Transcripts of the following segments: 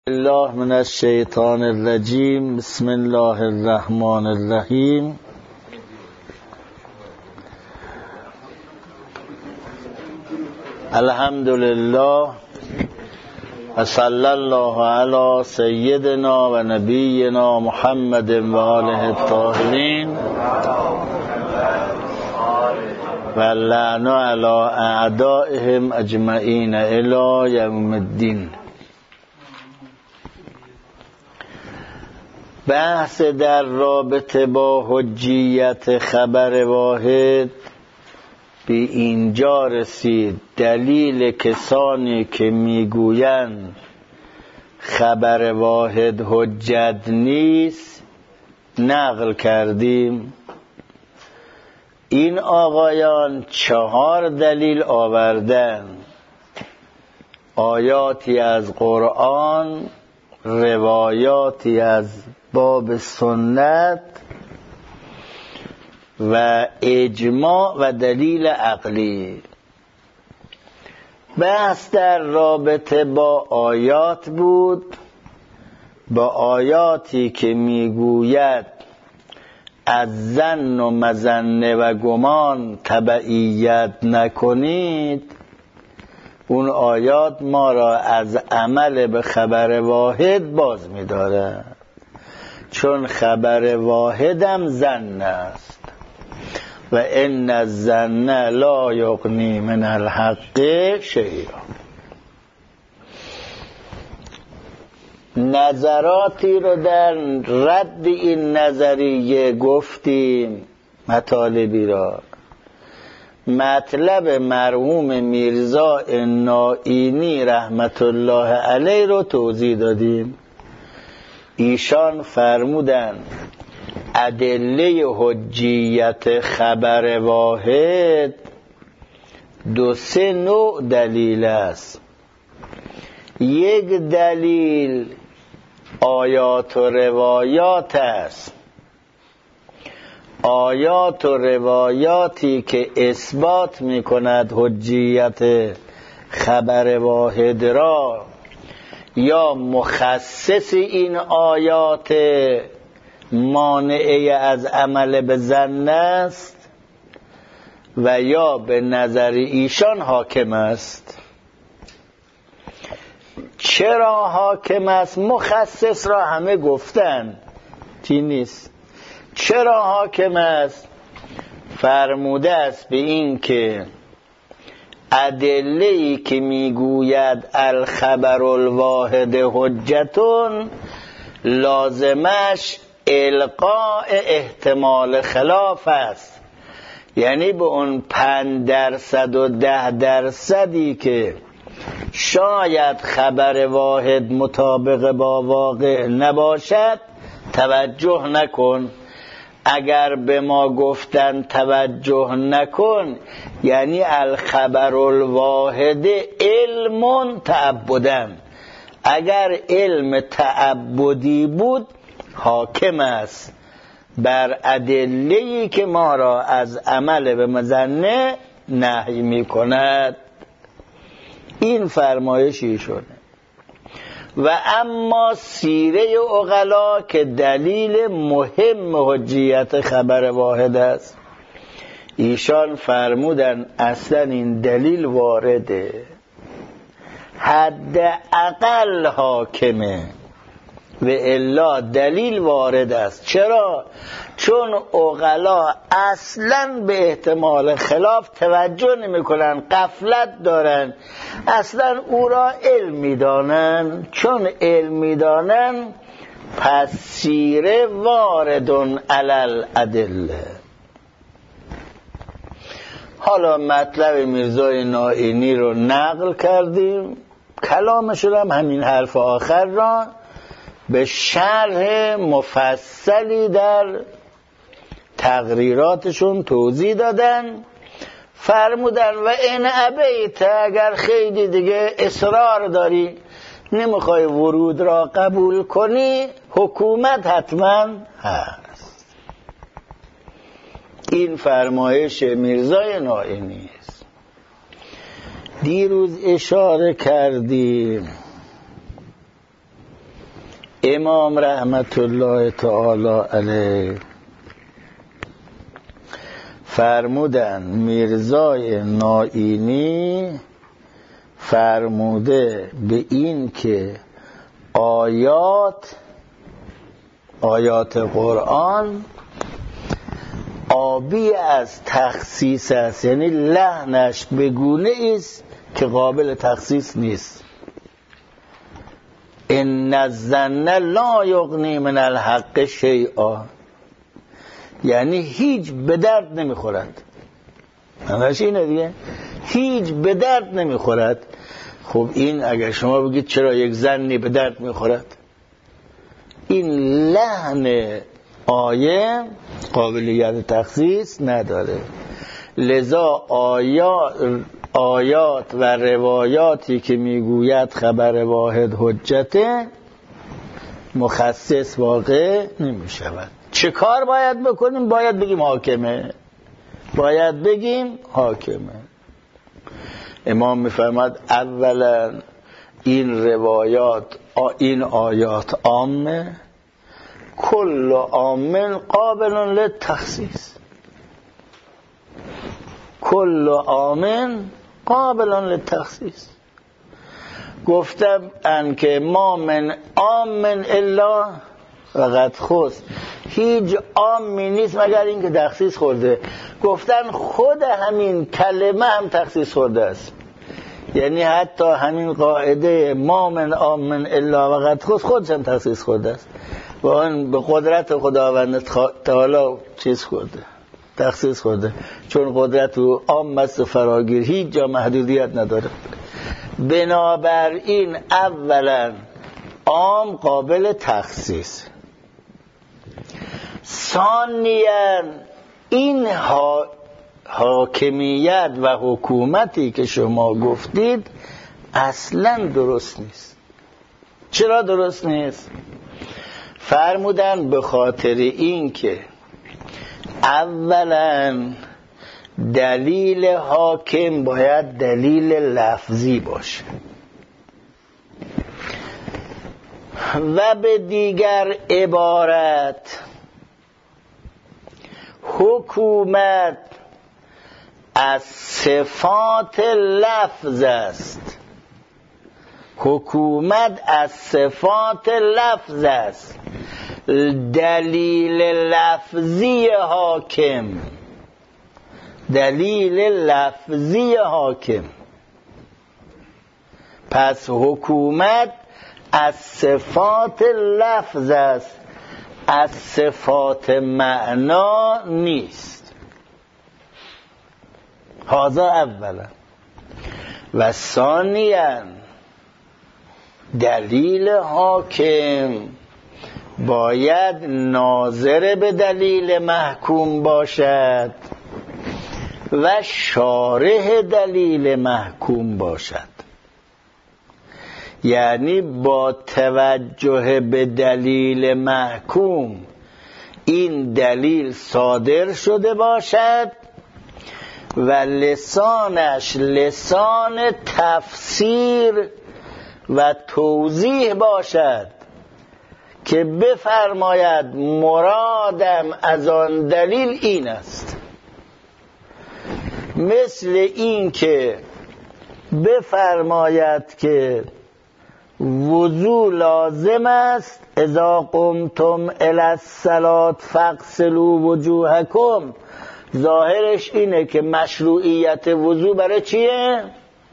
الله من الشیطان الرجیم. بسم الله الرحمن الرحیم. الحمد لله و صلی الله علی سیدنا و نبینا محمد و آله الطاهرین و لعن علی اعدائهم اجمعین الی یوم الدین. بحث در رابطه با حجیت خبر واحد به اینجا رسید. دلیل کسانی که میگویند خبر واحد حجت نیست نقل کردیم. این آقایان 4 دلیل آوردن: آیاتی از قرآن، روایاتی از باب سنت و اجماع و دلیل عقلی. بحث در رابطه با آیات بود، با آیاتی که میگوید از ظن و مظنه و گمان تبعیت نکنید. اون آیات ما را از عمل به خبر واحد باز می‌داره، چون خبر واحدم ظن است و ان الظن لا یغنی من الحق شیئا. نظراتی رو در رد این نظریه گفتیم، مطالبی را. مطلب مرحوم میرزا نائینی رحمت الله علیه رو توضیح دادیم. ایشان فرمودن ادله حجیت خبر واحد 2-3 نوع دلیل است. یک دلیل آیات و روایات است، آیات و روایاتی که اثبات می کند حجیت خبر واحد را، یا مخصص این آیات مانعه از عمل به ظن است و یا به نظر ایشان حاکم است. چرا حاکم است؟ مخصص را همه گفتن، چی نیست. چرا حاکم است؟ فرموده است به این که ادله‌ای که میگوید الخبر الواحد حجتون، لازمش القاء احتمال خلاف است. یعنی به اون 5% و 10% که شاید خبر واحد مطابق با واقع نباشد توجه نکن. اگر به ما گفتن توجه نکن، یعنی الخبر الواحد علم تعبدن. اگر علم تعبدی بود حاکم است بر ادله‌ای که ما را از عمل به مظنه نهی می کند. این فرمایش ایشونه. و اما سیره عقلا که دلیل مهم حجیت خبر واحد است، ایشان فرمودن اصلا این دلیل وارده، حد اقل حاکمه و الا دلیل وارد است. چرا؟ چون عقلا اصلا به احتمال خلاف توجه نمی کنن، غفلت دارن، اصلا او را علم می دانن. چون علم می دانن پس سیره واردون علل ادله. حالا مطلب میرزای نائینی رو نقل کردیم، کلامشون هم همین حرف آخر را به شرح مفصلی در تقریراتشون توضیح دادن. فرمودن و این ابیت، اگر خیلی دیگه اصرار داری نمیخوای ورود را قبول کنی، حکومت حتما هست. این فرمایش میرزای نائینی است. دیروز اشاره کردیم امام رحمت الله تعالی علیه فرمودن میرزای نائینی فرموده به این که آیات قرآن آبی از تخصیص است، یعنی لحنش به گونه است که قابل تخصیص نیست. ان الظن لا یغنی من الحق شیئا، یعنی هیچ به درد نمیخورد. همش اینه دیگه، هیچ به درد نمیخورد. خب این اگر شما بگید چرا یک ظنی به درد میخورد، این لحن آیه قابلیت تخصیص نداره. لذا آیات و روایاتی که میگوید خبر واحد حجته مخصص واقع نمی شود. چه کار باید بکنیم؟ باید بگیم حاکمه. امام میفرماد اولا این روایات، این آیات عامه، کل عام قابل للتخصیص، کل عام قابل للتخصیص. گفتم انکه ما من عام الا وقد خص، هیچ عامی نیست مگر این که تخصیص خورده. گفتن خود همین کلمه هم تخصیص خورده است، یعنی حتی همین قاعده ما من عام الا وقد خص خودش هم تخصیص خورده است و اون به قدرت خداوند تعالی تخصیص خورده، چون قدرت او عام است و فراگیر، هیچ جا محدودیت نداره. بنابراین اولا عام قابل تخصیص، ثانیاً این حاکمیت و حکومتی که شما گفتید اصلا درست نیست. چرا درست نیست؟ فرمودن به خاطر این که اولا دلیل حاکم باید دلیل لفظی باشه و به دیگر عبارت حکومت از صفات لفظ است. حکومت از صفات لفظ است. دلیل لفظی حاکم، دلیل لفظی حاکم. پس حکومت از صفات لفظ است، از صفات معنا نیست. هذا اولا. و ثانیاً دلیل حاکم باید ناظر به دلیل محکوم باشد و شارح دلیل محکوم باشد، یعنی با توجه به دلیل محکوم این دلیل صادر شده باشد و لسانش لسان تفسیر و توضیح باشد که بفرماید مرادم از آن دلیل این است. مثل این که بفرماید که وضو لازم است، اذا قمتم الی الصلاة فاغسلوا وجوهکم، ظاهرش اینه که مشروعیت وضو برای چیه؟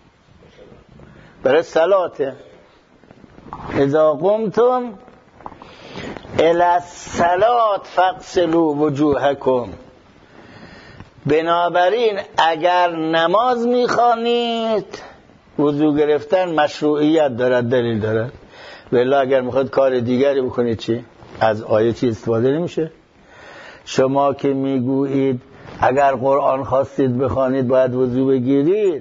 برای صلاته. اذا قمتم الی الصلاة فاغسلوا وجوهکم. بنابراین اگر نماز میخوانید وضو گرفتن مشروعیت دارد، دلیل دارد. ولی اگر میخواد کار دیگری بکنید چی؟ از آیه چی استفاده نمیشه. شما که میگویید اگر قرآن خواستید بخوانید باید وضو بگیرید،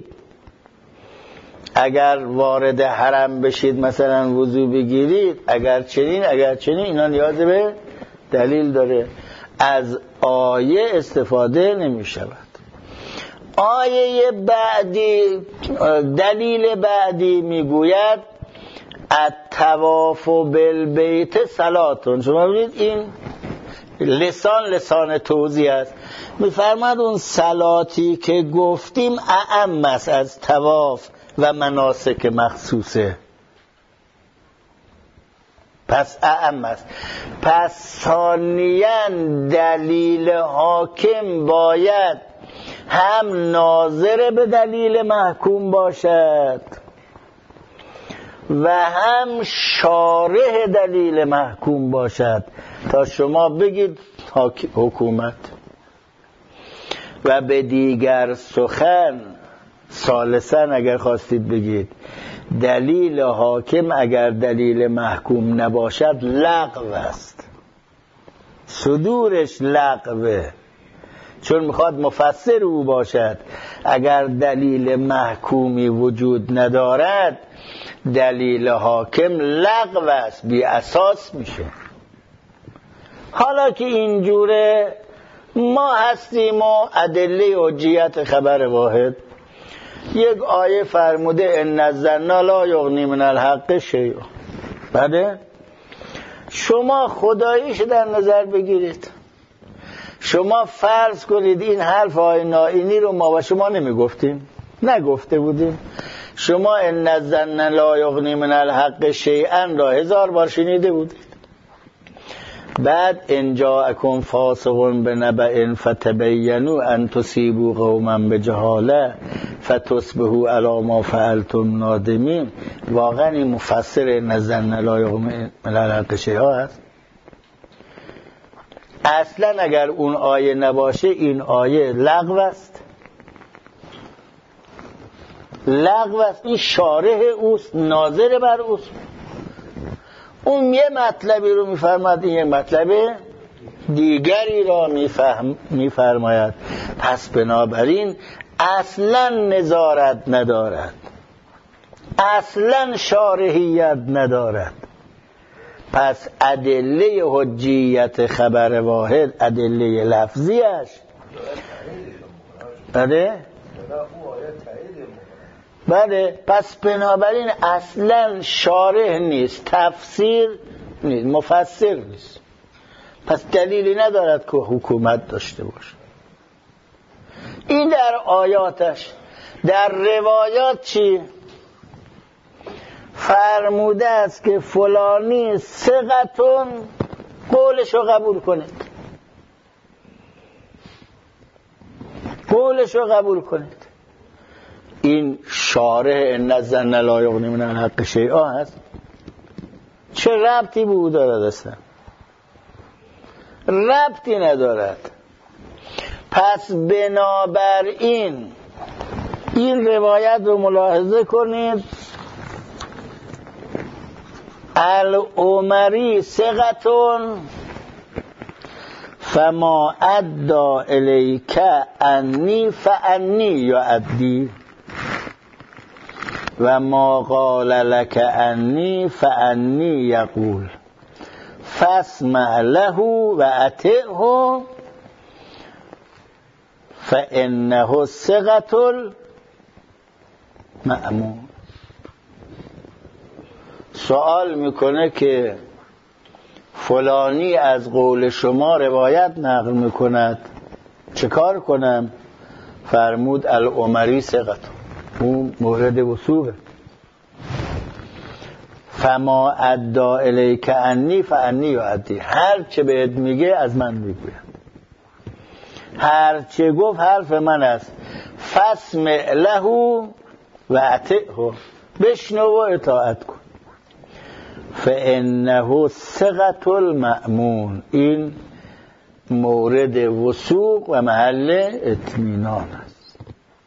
اگر وارد حرم بشید مثلا وضو بگیرید، اگر چنین اینا نیاز به دلیل داره. از آیه استفاده نمی شود. آیه بعدی، دلیل بعدی میگوید الطواف بالبیت صلاتون. شما ببینید این لسان توضیح است. میفرماد اون صلاتی که گفتیم اعم است از طواف و مناسک مخصوصه، پس اعم است. پس ثانیاً دلیل حاکم باید هم ناظر به دلیل محکوم باشد و هم شارح دلیل محکوم باشد تا شما بگید حکومت. و به دیگر سخن ثالثاً اگر خواستید بگید دلیل حاکم اگر دلیل محکوم نباشد لغو است، صدورش لغوه، چون میخواد مفسر او باشد. اگر دلیل محکومی وجود ندارد دلیل حاکم لغو است، بی اساس میشه. حالا که اینجوره ما هستیم و ادله حجیت خبر واحد، یک آیه فرموده ان الظن لا یغنی من الحق شیئا. بله شما خداییش در نظر بگیرید، شما فرض کنید این حرف آینی رو ما و شما نمیگفتیم، نگفته بودیم. شما ان الظن لا یغنی من الحق شیئا را 1000 بار شنیده بودید. بعد ان جاءکم فاسق بنبأ فتبینوا ان تصیبوا قوما بجهاله فتصبحوا علی ما فعلتم نادمین. واقعا این مفسر ان الظن لا یغنی من الحق شیئا است. اصلا اگر اون آیه نباشه این آیه لغو است، لغو است. این شارح اوست، ناظر بر اوست. اون یه مطلبی رو میفرماد، این یه مطلب دیگری را میفرماید. پس بنابراین اصلا نظارت ندارد، اصلا شارحیت ندارد. پس ادله حجیت خبر واحد ادله لفظیش بله پس بنابراین اصلا شارح نیست، تفسیر نیست، مفسر نیست. پس دلیلی ندارد که حکومت داشته باشه. این در آیاتش. در روایات چی؟ فرموده است که فلانی ثقتون، قولشو قبول کنید، قولشو قبول کنید. این شارح ان الظن لا یغنی من الحق شیئا هست. چه ربطی به او دارد؟ اصلا ربطی ندارد. پس بنابراین این روایت رو ملاحظه کنید. العمری ثقتون فما ادى الیک انی فانی یؤدی و ما قال لك انی فانی یقول فاسمع له و اطعه فانه ثقة المأمون. سوال میکنه که فلانی از قول شما روایت نقل میکند، چه کار کنم؟ فرمود العمری ثقة، اون مورد وثوقه. فما ادى الیک انی فانی یؤدی، هر چه بهت میگه از من میگوید، هر چه گفت حرف من است. فاسمع له و اطعه، بشنو و اطاعت کن. فانه ثقة المأمون، این مورد وثوق و محل اطمینان است.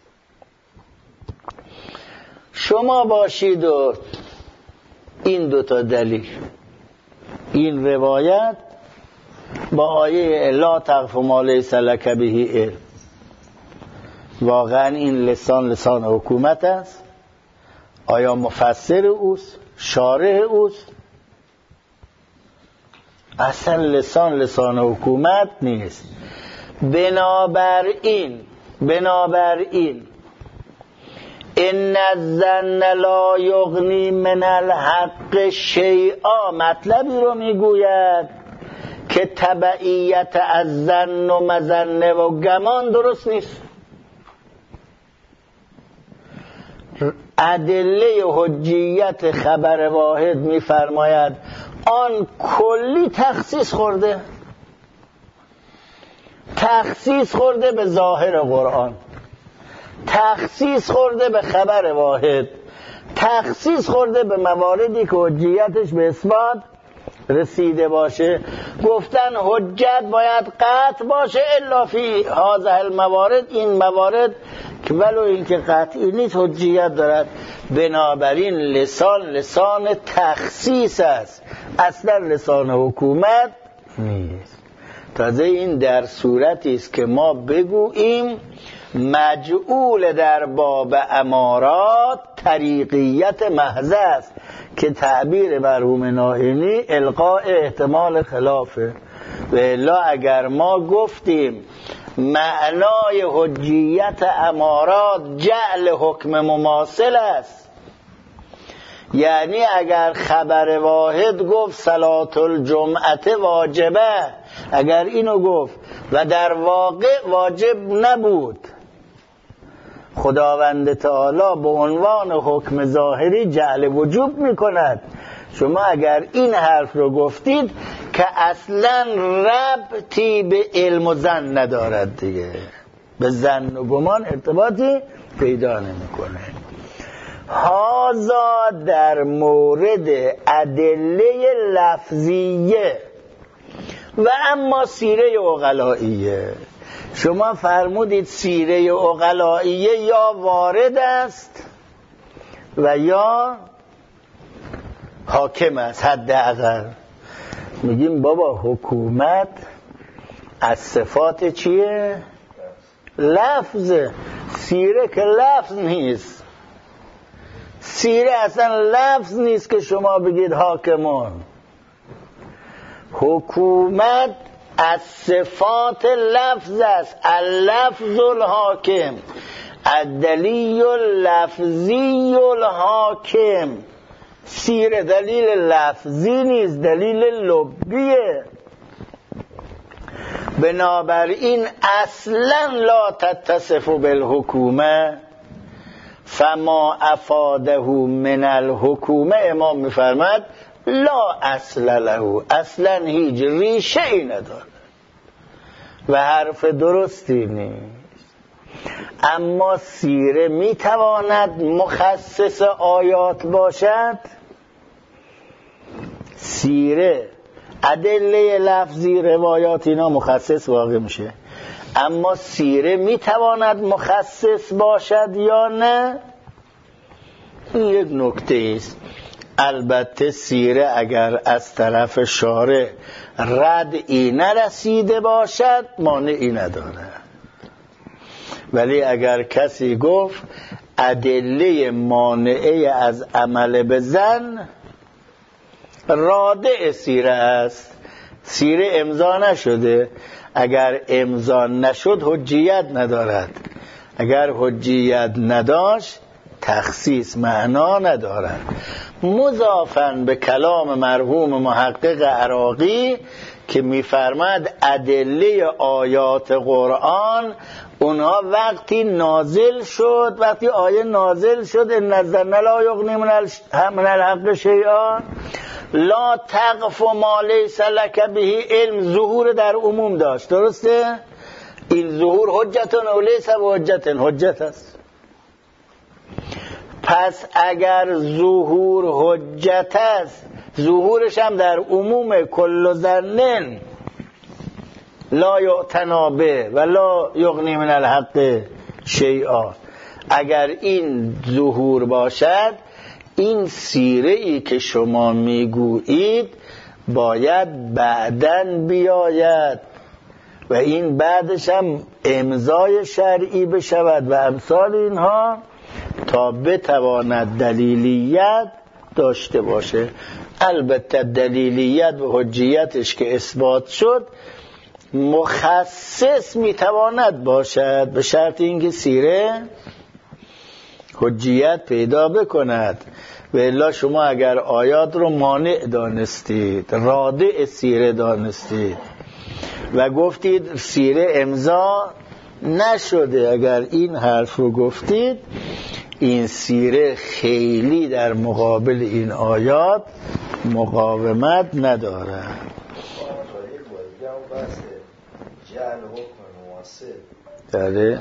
شما باشید و این دوتا دلیل، این روایت با آیه لا تقف ما لیس لک به علم، واقعا این لسان حکومت است. آیا مفسر اوست؟ شارح اوست؟ اصلا لسان حکومت نیست. بنابراین ان الظن لا یغنی من الحق شیئا مطلبی رو میگوید که تبعیت از ظن و مظنه و گمان درست نیست. ادله حجیت خبر واحد میفرماید آن کلی تخصیص خورده به ظاهر قرآن، تخصیص خورده به خبر واحد، تخصیص خورده به مواردی که حجیتش به اثبات رسیده باشه. گفتن حجت باید قطع باشه الا فی هذه الموارد، این موارد که ولو این که قطعی نیست حجیت دارد. بنابراین لسان تخصیص است، اصلا لسان حکومت نیست. تازه این در صورتی است که ما بگوییم مجعول در باب امارات طریقیت محض است که تعبیر مرحوم نائینی القاء احتمال خلافه. و الا اگر ما گفتیم معنای حجیت امارات جعل حکم مماثل است، یعنی اگر خبر واحد گفت صلاة الجمعه واجبه، اگر اینو گفت و در واقع واجب نبود، خداوند تعالی به عنوان حکم ظاهری جعل وجوب میکند. شما اگر این حرف رو گفتید که اصلا ربطی به علم و ظن ندارد دیگه، به ظن و گمان ارتباطی پیدا نمیکنه. هذا در مورد ادله لفظیه. و اما سیره عقلائیه، شما فرمودید سیره عقلائیه یا وارد است و یا حاکم است. حداقل میگیم بابا حکومت از صفات چیه؟ لفظه. سیره که لفظ نیست، سیره اصلا لفظ نیست که شما بگید حاکمون. حکومت از صفات لفظ است. اللفظ الحاکم، الدلیل اللفظی الحاکم. سیره دلیل لفظی نیست، دلیل لبیه. بنابراین اصلا لا تتصف بالحکومه فما افاده من الحکومه. امام میفرماد لا اصل له، اصلا هیچ ریشه ای نداره و حرف درستی نیست. اما سیره میتواند مخصص آیات باشد. سیره ادله لفظی روایات اینا مخصص واقع میشه، اما سیره میتواند مخصص باشد یا نه؟ این یک نکته است. البته سیره اگر از طرف شارع ردعی نرسیده باشد مانعی نداره، ولی اگر کسی گفت ادله مانعه از عمل به ظن رادع سیره است، سیره امضا نشده، اگر امضا نشد حجیت ندارد، اگر حجیت نداشت تخصیص معنا ندارد. مضافاً به کلام مرحوم محقق عراقی که می‌فرماد ادله آیات قرآن اونها وقتی نازل شد، وقتی آیه نازل شد ان الظن لا یغنی من الحق شیئا لا تقف ما لیس لک به علم، ظهور در عموم داشت. درسته؟ این ظهور حجتون و لیس بحجتون، حجت است. پس اگر ظهور حجت است، ظهورش هم در عموم کل ظن لا یعتنا به و لا یغنی من الحق شیئا، اگر این ظهور باشد، این سیره ای که شما میگویید باید بعدن بیاید و این بعدش هم امضای شرعی بشود و امثال اینها تا بتواند دلیلیت داشته باشه. البته دلیلیت و حجیتش که اثبات شد مخصص میتواند باشد به شرط اینکه سیره حجیت پیدا بکند. و الا شما اگر آیات رو مانع دانستید، رادع سیره دانستید و گفتید سیره امضا نشده، اگر این حرف رو گفتید، این سیره خیلی در مقابل این آیات مقاومت نداره. داره؟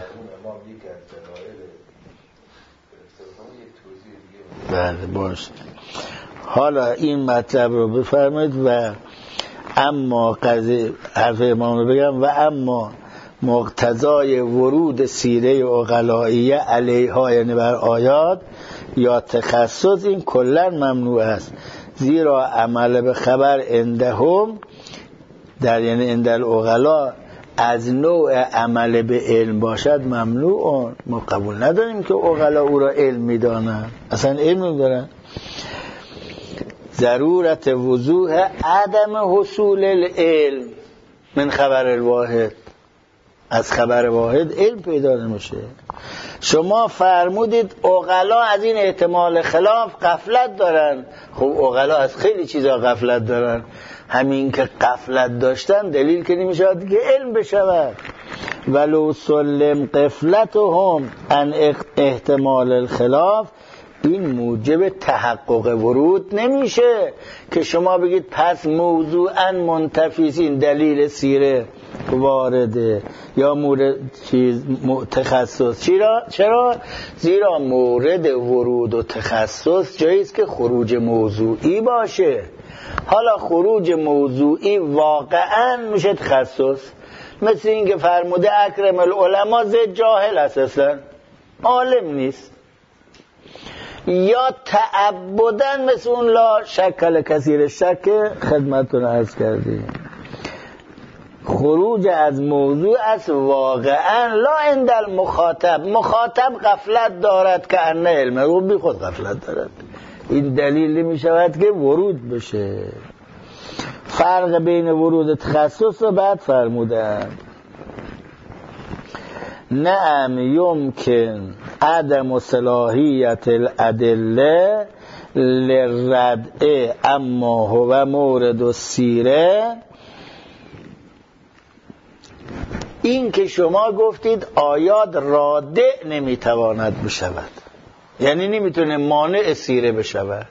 بله باشه. حالا این مطلب رو بفرمایید و اما قضیه حرف امام رو بگم. و اما مقتضای ورود سیره عقلائیه علیها، یعنی بر آیات یا تخصص، این کلا ممنوع است، زیرا عمل به خبر عندهم، در یعنی عند العقلاء، از نوع عمل به علم باشد ممنوع. ما قبول نداریم که عقلا او را علم میدانن، اصلا علم میدارن. ضرورت وضوح عدم حصول العلم من خبر الواحد، از خبر واحد علم پیدا نمیشه. شما فرمودید عقلا از این احتمال خلاف غفلت دارن. خب عقلا از خیلی چیزا غفلت دارن، همین که غفلت داشتن دلیل که نمیشود که علم بشود. ولو سلم غفلتهم عن احتمال الخلاف، این موجب تحقق ورود نمیشه که شما بگید پس موضوعا منتفیسین دلیل سیره وارده یا مورد چیز تخصص. چرا؟ زیرا مورد ورود و تخصص جاییست که خروج موضوعی باشه. حالا خروج موضوعی واقعا میشه تخصص، مثل این که فرموده اکرم العلماء زد جاهل اساسا عالم نیست، یا تعبدن مثل اون لا شکل کثیر شک خدمتتون عرض کردیم. خروج از موضوع است واقعا، لا عند المخاطب. مخاطب غفلت دارد که انه علمه، رو بی خود غفلت دارد. این دلیل می شود که ورود بشه. فرق بین ورود تخصص رو بعد فرمودن. نعم یمکن عدم صلاحیت الادله للردع اما هو مورد السیره. این که شما گفتید آیات رادع نمیتواند بشود، یعنی نمیتونه مانع سیره بشود.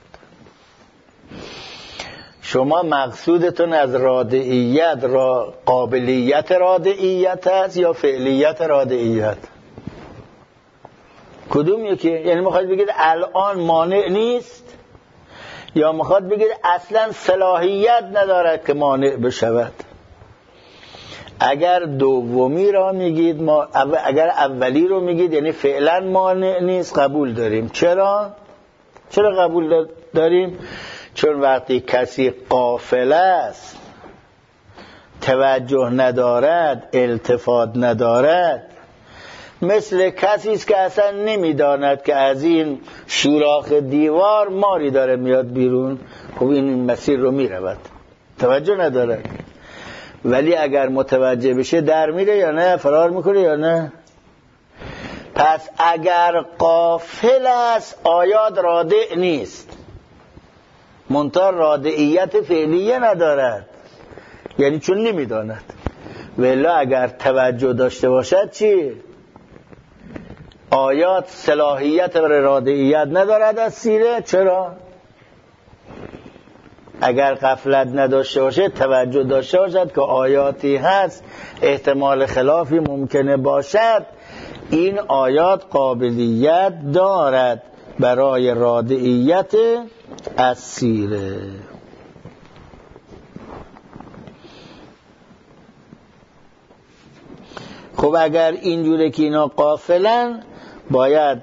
شما مقصودتون از رادعیت قابلیت رادعیت است یا فعلیت رادعیت؟ کدوم یکی؟ یعنی میخواد بگید الان مانع نیست، یا میخواد بگید اصلا صلاحیت ندارد که مانع بشود؟ اگر دومی را میگید اگر اولی رو میگید یعنی فعلا مانع نیست، قبول داریم. چرا قبول داریم؟ چون وقتی کسی غافل است، توجه ندارد، التفات ندارد، مثل کسی است که اصلا نمیداند که از این سوراخ دیوار ماری داره میاد بیرون. خب این مسیر رو میرود، توجه ندارد. ولی اگر متوجه بشه در میره یا نه، فرار میکنه یا نه. پس اگر غافل است آیات رادع نیست، منتها رادعیت فعلیه ندارد، یعنی چون نمیداند. ولی اگر توجه داشته باشد چی؟ آیات صلاحیت برای رادعیت ندارد از سیره. چرا؟ اگر غفلت نداشته باشه، توجه داشته باشد که آیاتی هست احتمال خلافی ممکنه باشد، این آیات قابلیت دارد برای رادعیت از سیره. خب اگر اینجوره که اینا غافلن، باید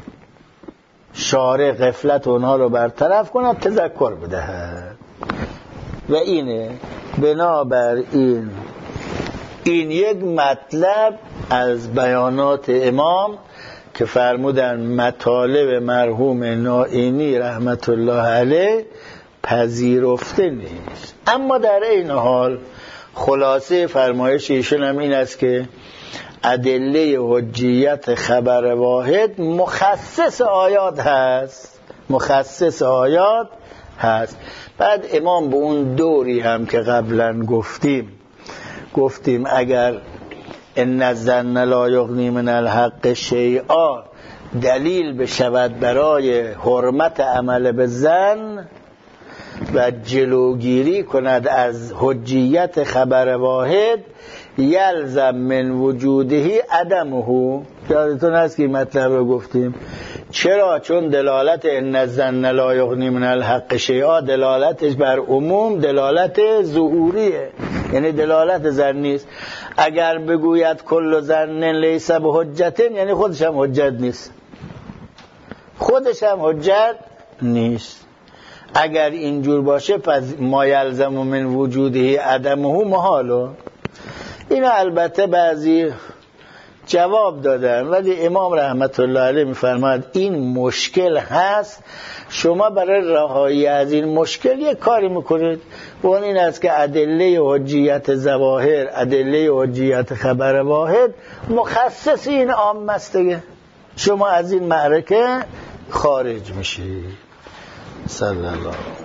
شارع غفلت اونها رو برطرف کند، تذکر بدهد. و اینه بنابر این یک مطلب از بیانات امام که فرمودن مطالب مرحوم نائینی رحمت الله علیه پذیرفته نیست. اما در این حال خلاصه فرمایش ایشون هم این است که ادله حجیت خبر واحد مخصص آیات هست، مخصص آیات هست. بعد امام به اون دوری هم که قبلا گفتیم اگر ان الظن لا یغنی من الحق شیئا دلیل بشود برای حرمت عمل به ظن و جلوگیری کند از حجیت خبر واحد، یلزم من وجوده عدمه. یادتون هست که مطلب رو گفتیم. چرا؟ چون دلالت ان الظن لا یغنی من الحق شیئا دلالتش بر عموم دلالت ظهوریه، یعنی دلالت ظنی است. اگر بگوید کل ظن لیس بحجت، یعنی خودش هم حجت نیست، خودش هم حجت نیست. اگر اینجور باشه پس ما یلزم من وجوده عدمه محاله. اینا البته بعضی جواب دادن، ولی امام رحمت الله علیه میفرماد این مشکل هست، شما برای رهایی از این مشکل یک کاری میکنید و اون این است که ادله حجیت ظواهر، ادله حجیت خبر واحد مخصص این عام است دیگه، شما از این معرکه خارج میشید. صلی الله